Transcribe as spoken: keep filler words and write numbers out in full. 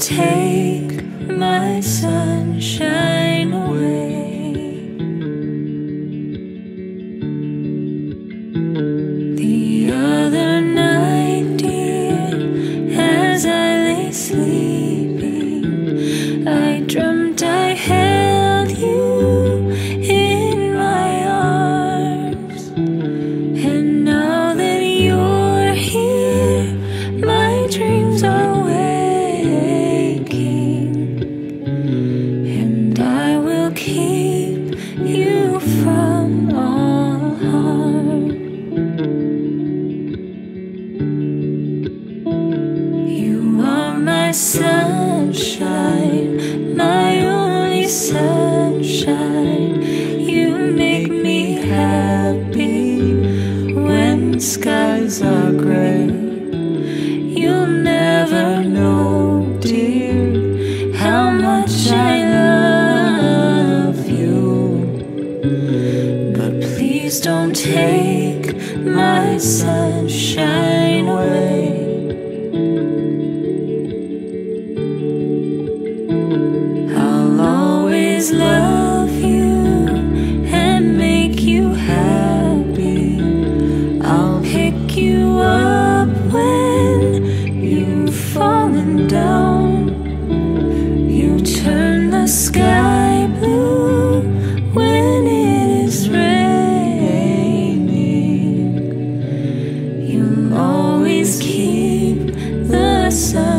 take my sunshine away. The other night, dear, as I lay sleeping, I dreamt I held you in my arms. And now that you're here, my dreams are keep you from all harm. You are my sunshine, my only sunshine. You make me happy when skies are gray. You'll never know, dear, how much I love you. But please don't take my sunshine away. I'll always love you and make you happy. I'll pick you up when you've fallen down. You turn the sky blue when it is raining. You'll always keep the sun.